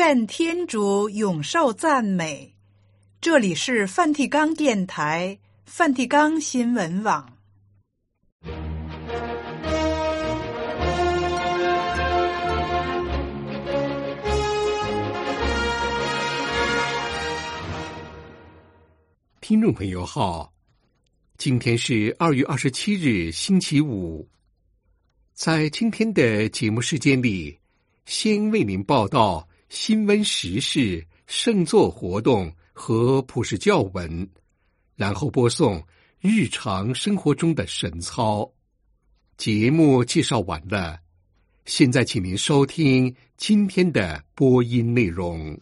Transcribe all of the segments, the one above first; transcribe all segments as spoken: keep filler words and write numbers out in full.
愿天主永受赞美。这里是梵蒂冈电台、梵蒂冈新闻网。 听众朋友好，今天是二月二十七日，星期五。在今天的节目时间里，先为您报道新闻时事、圣座活动和普世教文，然后播送日常生活中的神操。节目介绍完了，现在请您收听今天的播音内容。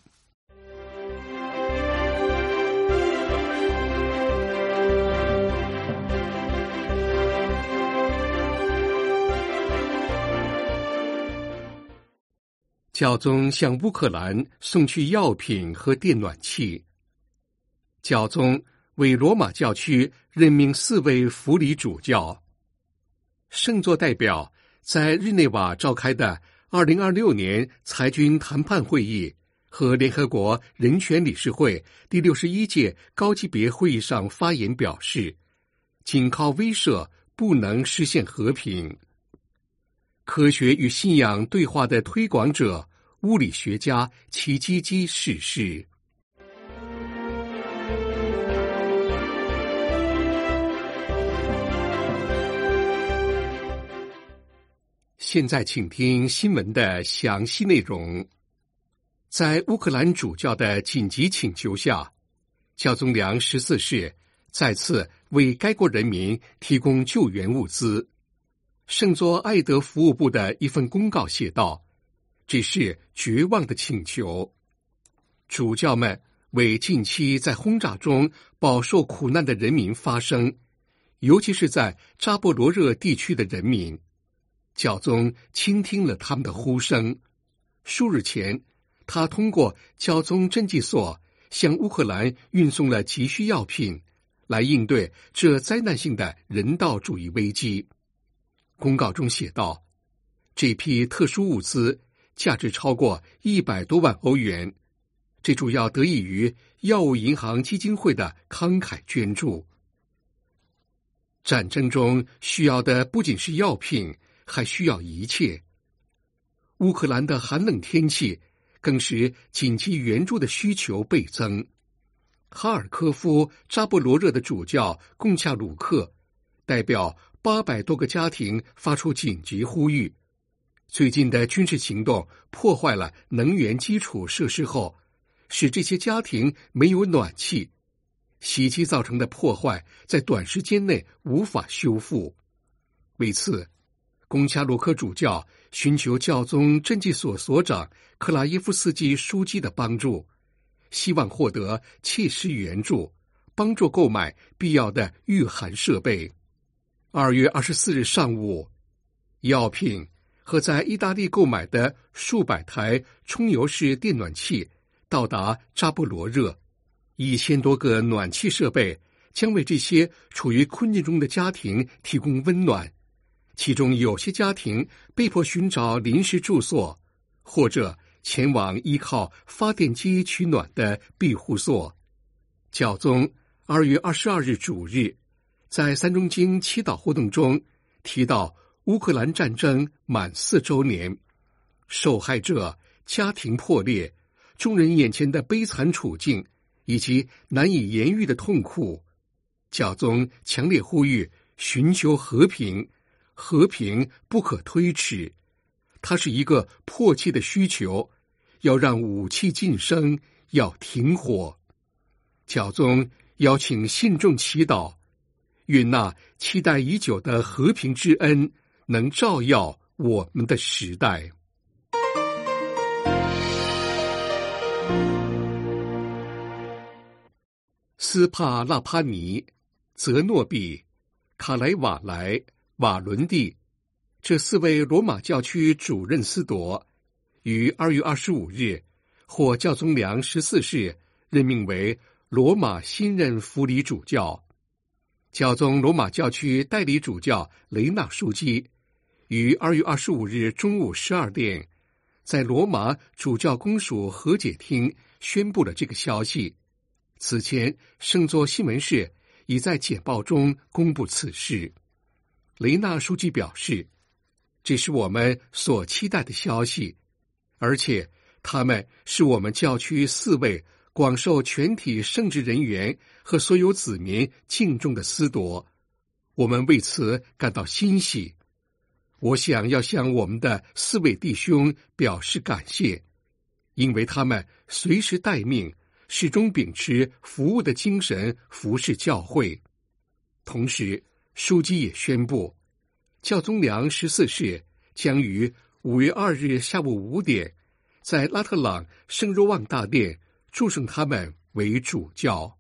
教宗向乌克兰送去药品和电暖器。教宗为罗马教区任命四位辅理主教。圣座代表在日内瓦召开的二零二六年裁军谈判会议和联合国人权理事会第六十一届高级别会议上发言表示，仅靠威慑不能实现和平。科学与信仰对话的推广者物理学家齐基基逝世。现在请听新闻的详细内容。在乌克兰主教的紧急请求下，教宗良十四世再次为该国人民提供救援物资。圣座爱德服务部的一份公告写道，这是绝望的请求。主教们为近期在轰炸中饱受苦难的人民发声，尤其是在扎波罗热地区的人民。教宗倾听了他们的呼声。数日前，他通过教宗侦缉所向乌克兰运送了急需药品，来应对这灾难性的人道主义危机。公告中写道，这批特殊物资价值超过一百多万欧元，这主要得益于药物银行基金会的慷慨捐助。战争中需要的不仅是药品，还需要一切。乌克兰的寒冷天气更使紧急援助的需求倍增。哈尔科夫扎波罗热的主教贡恰鲁克代表八百多个家庭发出紧急呼吁。最近的军事行动破坏了能源基础设施后，使这些家庭没有暖气。袭击造成的破坏在短时间内无法修复。为此，贡恰鲁克主教寻求教宗侦缉所所长克拉耶夫斯基枢机的帮助，希望获得切实援助，帮助购买必要的御寒设备。二月二十四日上午，药品和在意大利购买的数百台充油式电暖器到达扎波罗热，一千多个暖气设备将为这些处于困境中的家庭提供温暖，其中有些家庭被迫寻找临时住所，或者前往依靠发电机取暖的庇护所。教宗二月二十二日主日在三中经祈祷活动中提到乌克兰战争满四周年，受害者家庭破裂，众人眼前的悲惨处境以及难以言喻的痛苦。教宗强烈呼吁寻求和平，和平不可推迟，它是一个迫切的需求，要让武器晋升，要停火。教宗邀请信众祈祷，愿那期待已久的和平之恩能照耀我们的时代。斯帕纳帕尼、泽诺比、卡莱瓦莱、瓦伦蒂这四位罗马教区主任司铎于二月二十五日获教宗良十四世任命为罗马新任辅理主教。教宗罗马教区代理主教雷纳枢机于二月二十五日中午十二点在罗马主教公署和解厅宣布了这个消息。此前，圣座新闻社已在简报中公布此事。雷纳书记表示，这是我们所期待的消息，而且他们是我们教区四位广受全体圣职人员和所有子民敬重的司铎，我们为此感到欣喜。我想要向我们的四位弟兄表示感谢，因为他们随时待命，始终秉持服务的精神服侍教会。同时，书记也宣布，教宗良十四世将于五月二日下午五点，在拉特朗圣若望大殿祝圣他们为主教。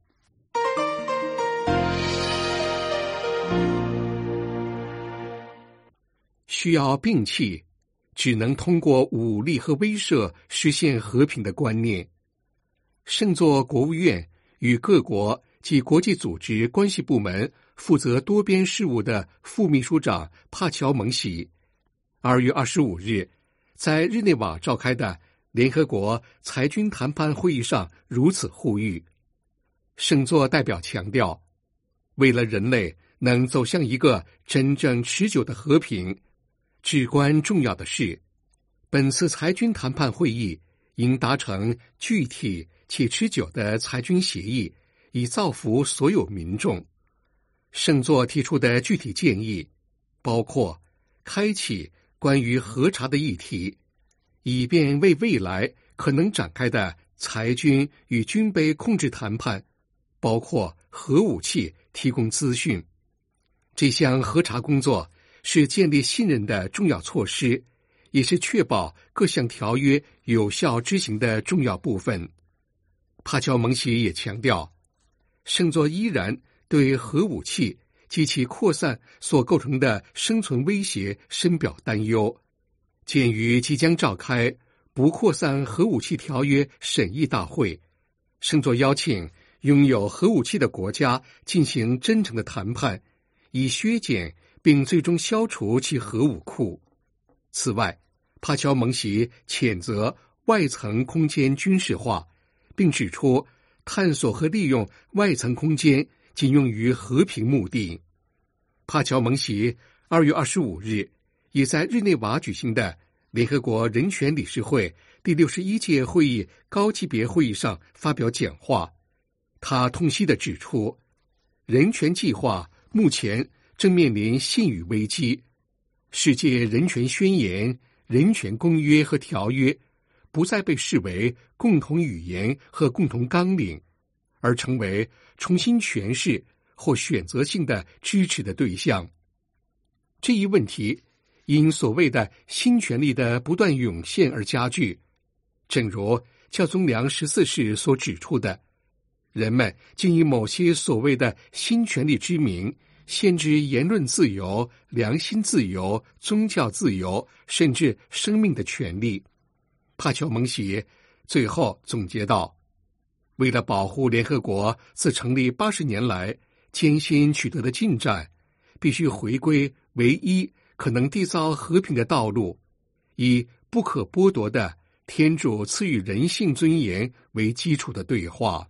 需要摒弃只能通过武力和威慑实现和平的观念。圣座国务院与各国及国际组织关系部门负责多边事务的副秘书长帕乔蒙喜二月二十五日在日内瓦召开的联合国裁军谈判会议上如此呼吁。圣座代表强调，为了人类能走向一个真正持久的和平，至关重要的是，本次裁军谈判会议应达成具体且持久的裁军协议，以造福所有民众。圣座提出的具体建议包括开启关于核查的议题，以便为未来可能展开的裁军与军备控制谈判，包括核武器，提供资讯。这项核查工作是建立信任的重要措施，也是确保各项条约有效执行的重要部分。帕乔蒙喜也强调，圣座依然对核武器及其扩散所构成的生存威胁深表担忧。鉴于即将召开不扩散核武器条约审议大会，圣座邀请拥有核武器的国家进行真诚的谈判，以削减并最终消除其核武库。此外，帕乔蒙喜谴责外层空间军事化，并指出探索和利用外层空间仅用于和平目的。帕乔蒙喜二月二十五日也在日内瓦举行的联合国人权理事会第六十一届会议高级别会议上发表讲话。他痛惜地指出，人权计划目前正面临信誉危机，世界人权宣言、人权公约和条约不再被视为共同语言和共同纲领，而成为重新诠释或选择性的支持的对象。这一问题因所谓的新权力的不断涌现而加剧。正如教宗良十四世所指出的，人们竟以某些所谓的新权力之名，限制言论自由、良心自由、宗教自由，甚至生命的权利。帕乔蒙喜最后总结道，为了保护联合国自成立八十年来艰辛取得的进展，必须回归唯一可能缔造和平的道路，以不可剥夺的天主赐予人性尊严为基础的对话。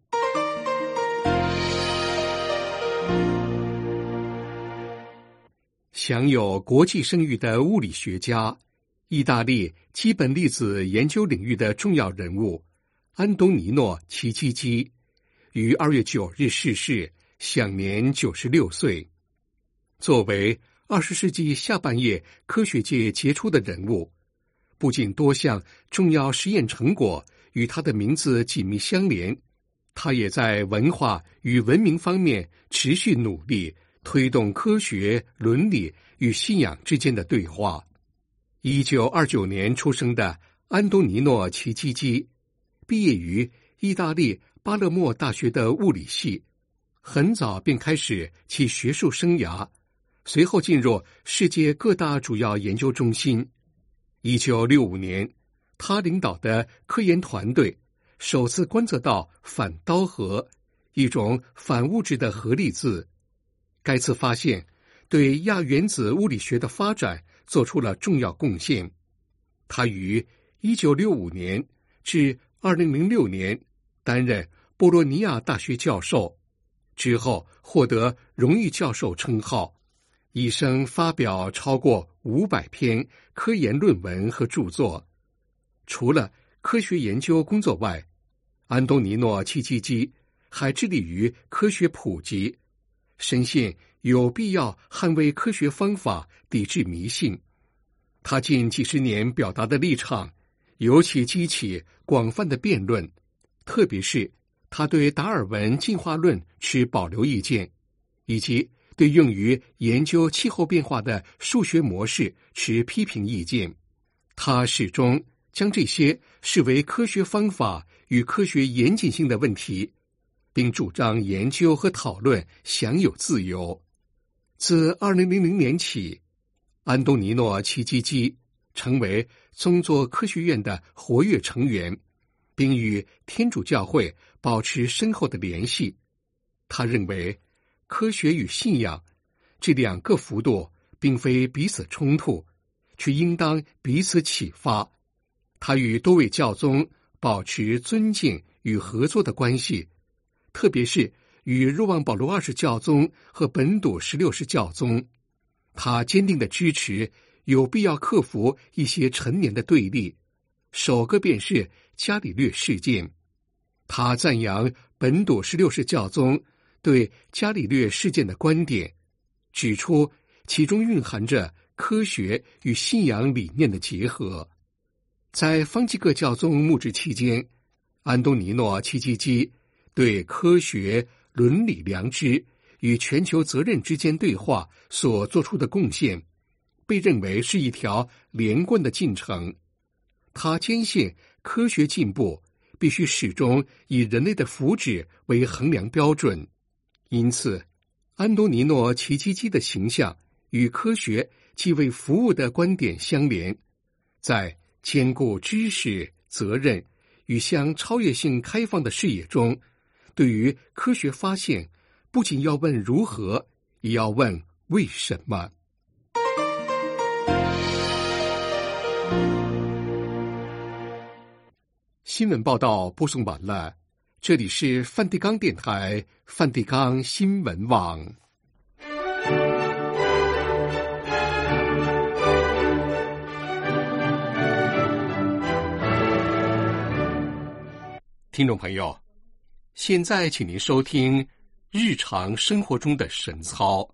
享有国际声誉的物理学家，意大利基本粒子研究领域的重要人物安东尼诺·奇基基于二月九日逝世，享年九十六岁。作为二十世纪下半叶科学界杰出的人物，不仅多项重要实验成果与他的名字紧密相连，他也在文化与文明方面持续努力，推动科学、伦理与信仰之间的对话。一九二九年出生的安东尼诺·奇基基，毕业于意大利巴勒莫大学的物理系，很早便开始其学术生涯，随后进入世界各大主要研究中心。一九六五年，他领导的科研团队首次观测到反氘核，一种反物质的核粒子。该次发现对亚原子物理学的发展做出了重要贡献。他于一九六五年至二零零六年担任波罗尼亚大学教授，之后获得荣誉教授称号，一生发表超过五百篇科研论文和著作。除了科学研究工作外，安东尼诺·契基基还致力于科学普及，深信有必要捍卫科学方法，抵制迷信。他近几十年表达的立场，尤其激起广泛的辩论，特别是他对达尔文进化论持保留意见，以及对用于研究气候变化的数学模式持批评意见。他始终将这些视为科学方法与科学严谨性的问题，并主张研究和讨论享有自由。自二零零零年起，安东尼诺·契基基成为宗座科学院的活跃成员，并与天主教会保持深厚的联系。他认为，科学与信仰这两个幅度并非彼此冲突，却应当彼此启发。他与多位教宗保持尊敬与合作的关系，特别是与若望保罗二世教宗和本笃十六世教宗。他坚定地支持有必要克服一些陈年的对立，首个便是伽利略事件。他赞扬本笃十六世教宗对伽利略事件的观点，指出其中蕴含着科学与信仰理念的结合。在方济各教宗牧职期间，安东尼诺·契基基对科学、伦理、良知与全球责任之间对话所做出的贡献，被认为是一条连贯的进程。他坚信科学进步必须始终以人类的福祉为衡量标准，因此安东尼诺·契基基的形象与科学既为服务的观点相连，在兼顾知识、责任与向超越性开放的视野中，对于科学发现不仅要问如何，也要问为什么。新闻报道播送完了，这里是梵蒂冈电台梵蒂冈新闻网。听众朋友，现在请您收听日常生活中的神操。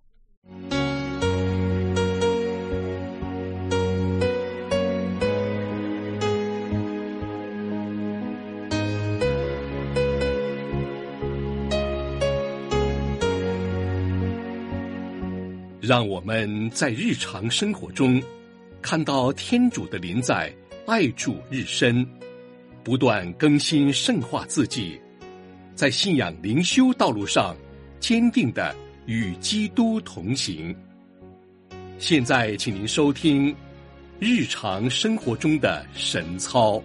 让我们在日常生活中看到天主的临在，爱主日深，不断更新圣化自己，在信仰灵修道路上坚定地与基督同行。现在请您收听日常生活中的神操。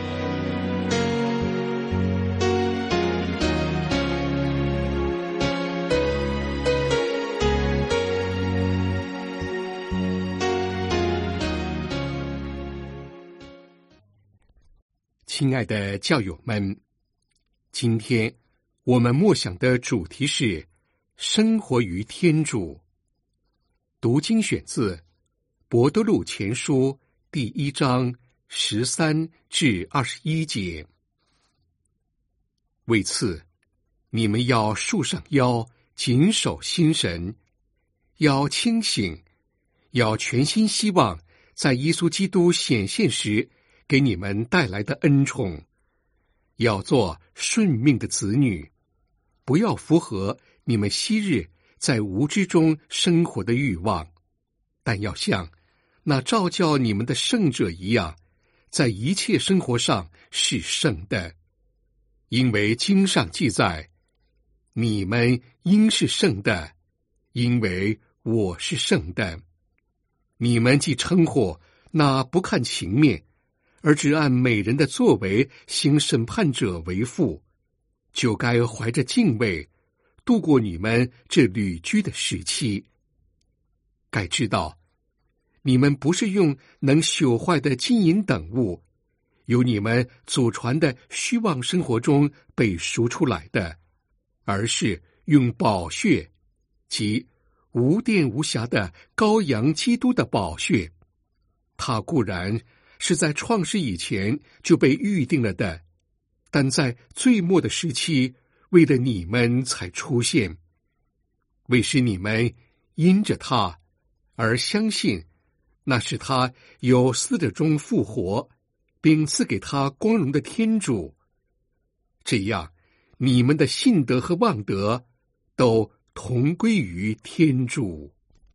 亲爱的教友们，今天我们默想的主题是生活于天主。读经选自伯多禄前书第一章十三至二十一节。为此，你们要束上腰，谨守心神，要清醒，要全心希望在耶稣基督显现时给你们带来的恩宠，要做顺命的子女，不要符合你们昔日在无知中生活的欲望，但要像那召叫你们的圣者一样，在一切生活上是圣的。因为经上记载，你们应是圣的，因为我是圣的。你们既称呼那不看情面，而只按每人的作为行审判者为父，就该怀着敬畏度过你们这旅居的时期。该知道，你们不是用能朽坏的金银等物， 由你们祖传的虚妄生活中被赎出来的，而是用宝血，即无玷无瑕的羔羊基督的宝血。他固然是在创世以前就被预定了的，但在最末的时期，为了你们才出现，为使你们因着他而相信，那是他由死者中复活，并赐给他光荣的天主。这样，你们的信德和望德都同归于天主。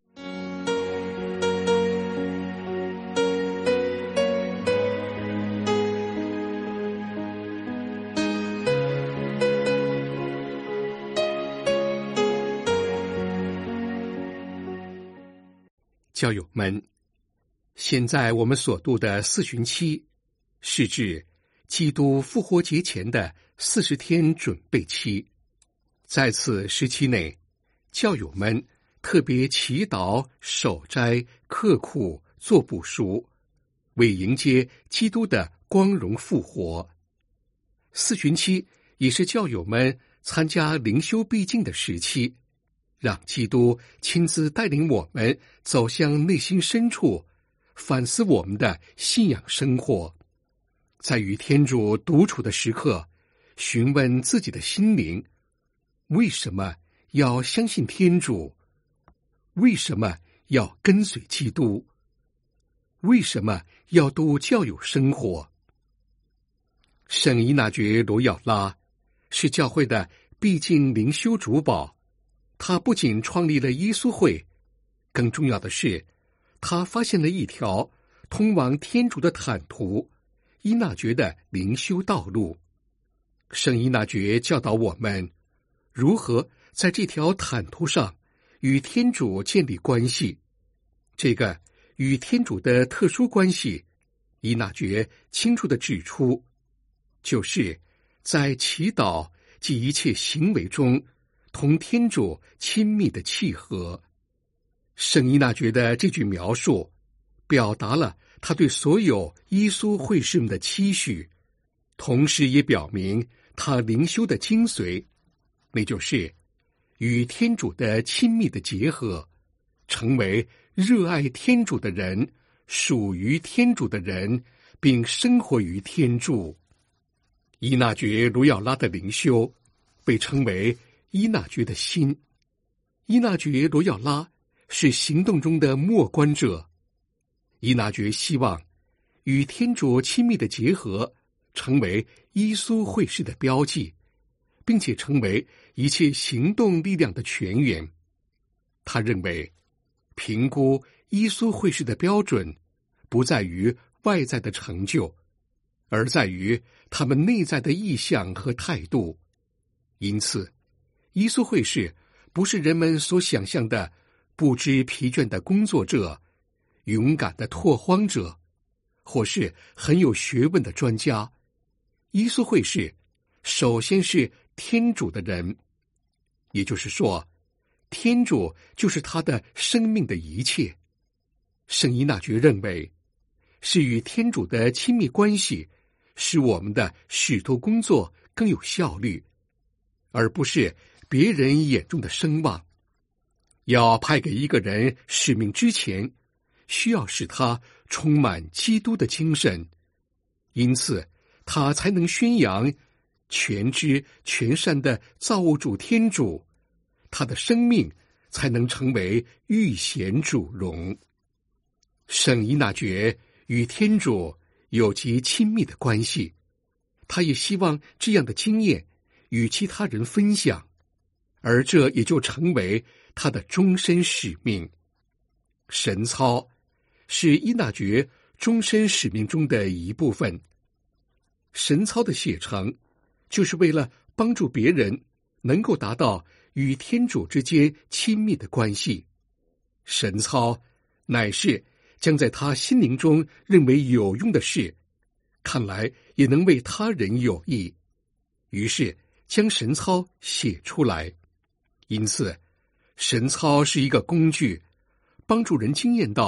教友们，现在我们所读的四旬期，是指基督复活节前的四十天准备期。在此时期内，教友们特别祈祷、守斋、刻苦、做补赎，为迎接基督的光荣复活。四旬期也是教友们参加灵修必经的时期，让基督亲自带领我们走向内心深处，反思我们的信仰生活，在与天主独处的时刻，询问自己的心灵，为什么要相信天主？为什么要跟随基督？为什么要度教友生活？圣依纳爵罗耀拉是教会的必经灵修主保，他不仅创立了耶稣会，更重要的是，他发现了一条通往天主的坦途，依纳爵的灵修道路。圣依纳爵教导我们如何在这条坦途上与天主建立关系。这个与天主的特殊关系，依纳爵清楚地指出，就是在祈祷及一切行为中同天主亲密的契合。圣依纳爵的这句描述表达了他对所有耶稣会士们的期许，同时也表明他灵修的精髓，那就是与天主的亲密的结合，成为热爱天主的人，属于天主的人，并生活于天主。依纳爵卢耀拉的灵修被称为依纳爵的心。依纳爵罗耀拉是行动中的默观者。依纳爵希望与天主亲密的结合成为耶稣会士的标记，并且成为一切行动力量的泉源。他认为，评估耶稣会士的标准不在于外在的成就，而在于他们内在的意向和态度。因此，耶稣会士不是人们所想象的不知疲倦的工作者，勇敢的拓荒者，或是很有学问的专家。耶稣会士首先是天主的人，也就是说，天主就是他的生命的一切。圣依纳爵认为，是与天主的亲密关系使我们的使徒工作更有效率，而不是别人眼中的声望。要派给一个人使命之前，需要使他充满基督的精神，因此他才能宣扬全知全善的造物主天主，他的生命才能成为御贤主荣。圣依纳爵与天主有极亲密的关系，他也希望这样的经验与其他人分享，而这也就成为他的终身使命。神操是依纳爵终身使命中的一部分。神操的写成就是为了帮助别人能够达到与天主之间亲密的关系。神操乃是将在他心灵中认为有用的事，看来也能为他人有益，于是将神操写出来。因此，神操是一个工具，帮助人经验到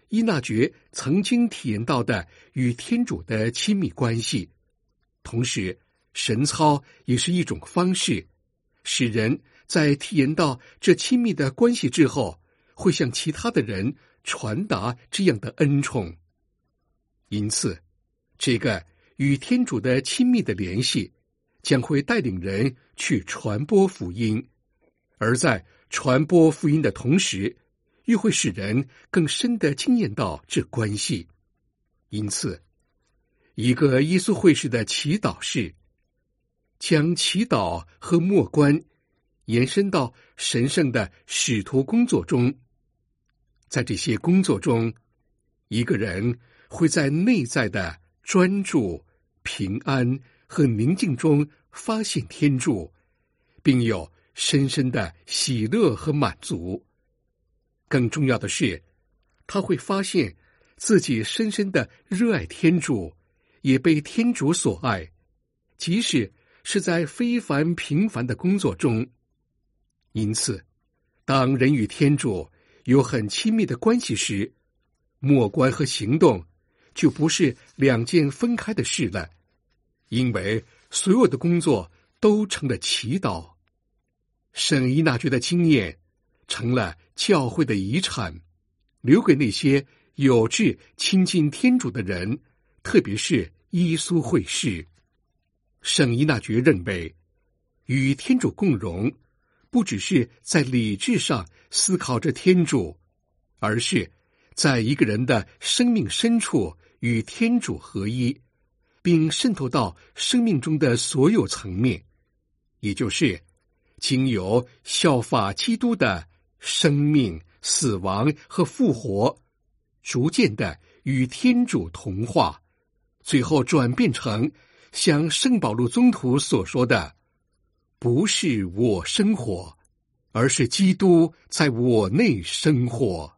依纳爵曾经体验到的与天主的亲密关系。同时，神操也是一种方式，使人在体验到这亲密的关系之后，会向其他的人传达这样的恩宠。因此，这个与天主的亲密的联系将会带领人去传播福音，而在传播福音的同时，又会使人更深地经验到这关系。因此，一个耶稣会士的祈祷是将祈祷和默观延伸到神圣的使徒工作中。在这些工作中，一个人会在内在的专注、平安和宁静中发现天主，并有深深的喜乐和满足。更重要的是，他会发现自己深深的热爱天主，也被天主所爱，即使是在非凡平凡的工作中。因此，当人与天主有很亲密的关系时，默观和行动就不是两件分开的事了，因为所有的工作都成了祈祷。圣依纳爵的经验成了教会的遗产，留给那些有志亲近天主的人，特别是耶稣会士。圣依纳爵认为，与天主共荣不只是在理智上思考着天主，而是在一个人的生命深处与天主合一，并渗透到生命中的所有层面，也就是经由效法基督的生命、死亡和复活，逐渐的与天主同化，最后转变成像圣保禄宗徒所说的，不是我生活，而是基督在我内生活。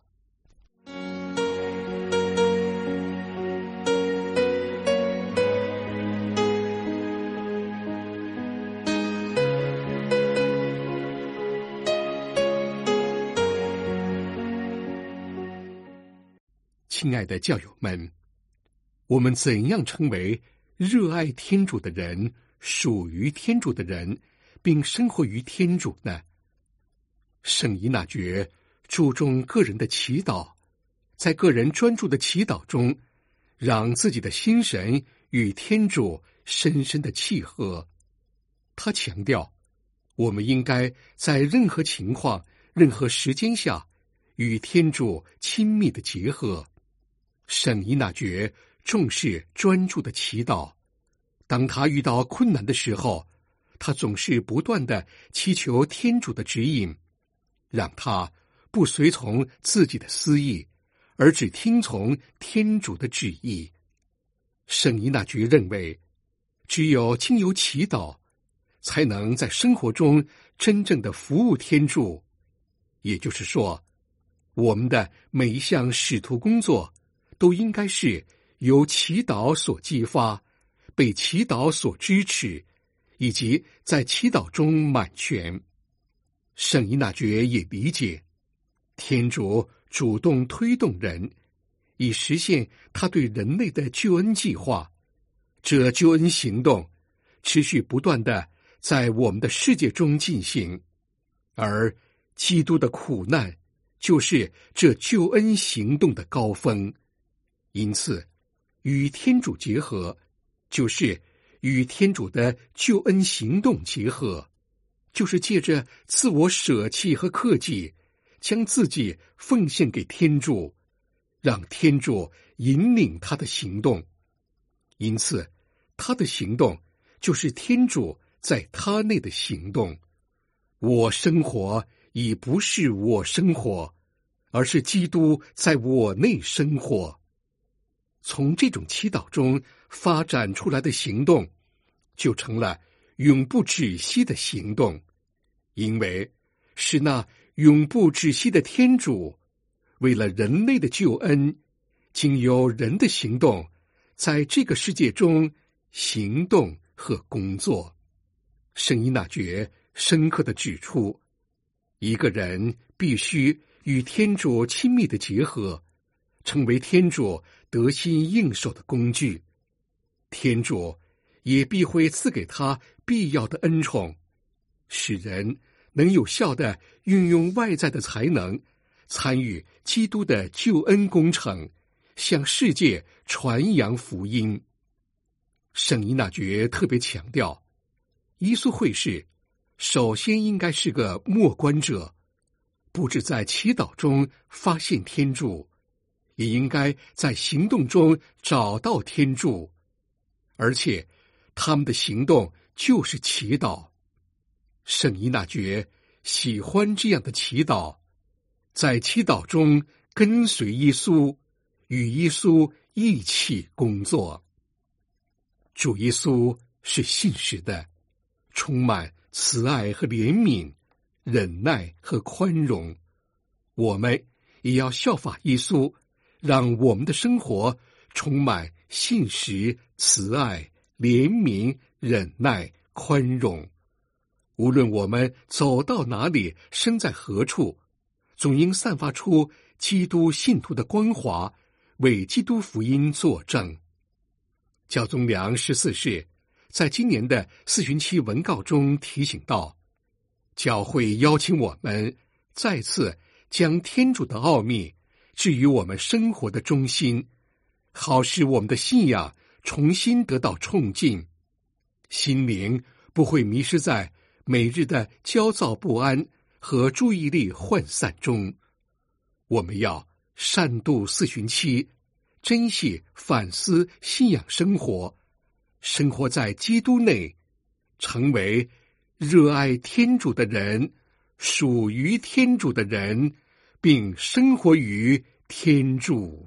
亲爱的教友们，我们怎样成为热爱天主的人，属于天主的人，并生活于天主呢？圣依纳爵注重个人的祈祷，在个人专注的祈祷中，让自己的心神与天主深深的契合。他强调，我们应该在任何情况、任何时间下与天主亲密的结合。圣依纳爵重视专注的祈祷，当他遇到困难的时候，他总是不断地祈求天主的指引，让他不随从自己的私意，而只听从天主的旨意。圣依纳爵认为，只有经由祈祷，才能在生活中真正的服务天主。也就是说，我们的每一项使徒工作都应该是由祈祷所激发，被祈祷所支持，以及在祈祷中满全。圣依纳爵也理解，天主主动推动人，以实现他对人类的救恩计划。这救恩行动持续不断地在我们的世界中进行，而基督的苦难就是这救恩行动的高峰。因此，与天主结合，就是与天主的救恩行动结合，就是借着自我舍弃和克己，将自己奉献给天主，让天主引领他的行动。因此，他的行动就是天主在他内的行动。我生活已不是我生活，而是基督在我内生活。从这种祈祷中发展出来的行动，就成了永不止息的行动，因为是那永不止息的天主，为了人类的救恩，经由人的行动，在这个世界中行动和工作。圣依纳爵深刻地指出，一个人必须与天主亲密的结合， 成为天主得心应手的工具，天主也必会赐给他必要的恩宠，使人能有效地运用外在的才能，参与基督的救恩工程，向世界传扬福音。圣依纳爵特别强调，耶稣会士首先应该是个默观者，不只在祈祷中发现天主，也应该在行动中找到天主，而且他们的行动就是祈祷。圣依纳爵喜欢这样的祈祷，在祈祷中跟随耶稣，与耶稣一起工作。主耶稣是信实的，充满慈爱和怜悯，忍耐和宽容。我们也要效法耶稣，让我们的生活充满信实、慈爱、怜悯、忍耐、宽容。无论我们走到哪里，身在何处，总应散发出基督信徒的光华，为基督福音作证。教宗良十四世在今年的四旬期文告中提醒道，教会邀请我们再次将天主的奥秘置于我们生活的中心，好使我们的信仰重新得到冲劲，心灵不会迷失在每日的焦躁不安和注意力涣散中。我们要善度四旬期，珍惜反思信仰生活，生活在基督内，成为热爱天主的人，属于天主的人，并生活于天主。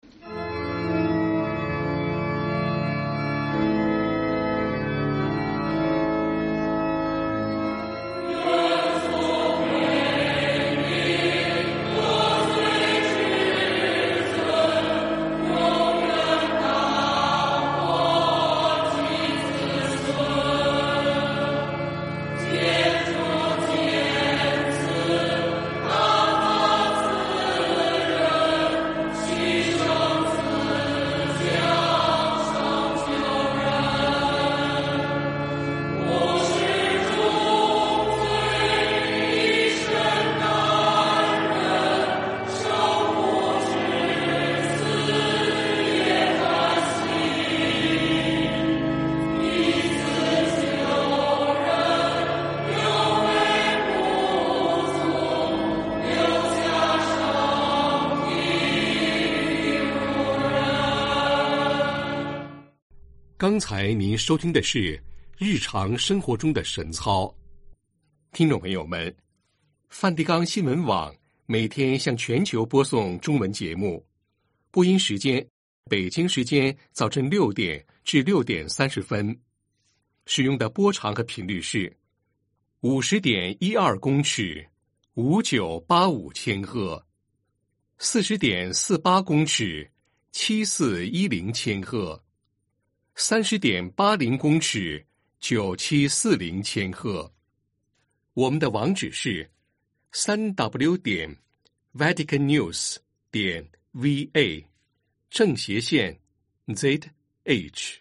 刚才您收听的是日常生活中的神操。听众朋友们，梵蒂冈新闻网每天向全球播送中文节目，播音时间北京时间早晨六点至六点三十分，使用的波长和频率是五十点一二公尺，五九八五千赫；四十点四八公尺，七四一零千赫；三十点八零公尺，九七四零千赫。我们的网址是三 w 点 vatican news 点 v a 正斜线 z h。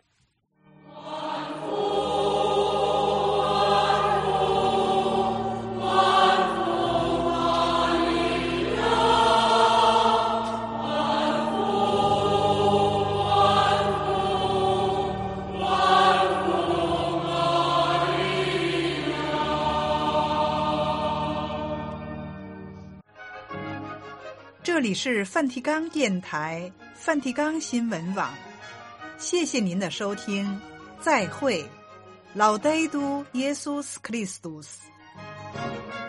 这里是梵蒂冈电台梵蒂冈新闻网，谢谢您的收听，再会，Laudetur Jesus Christus。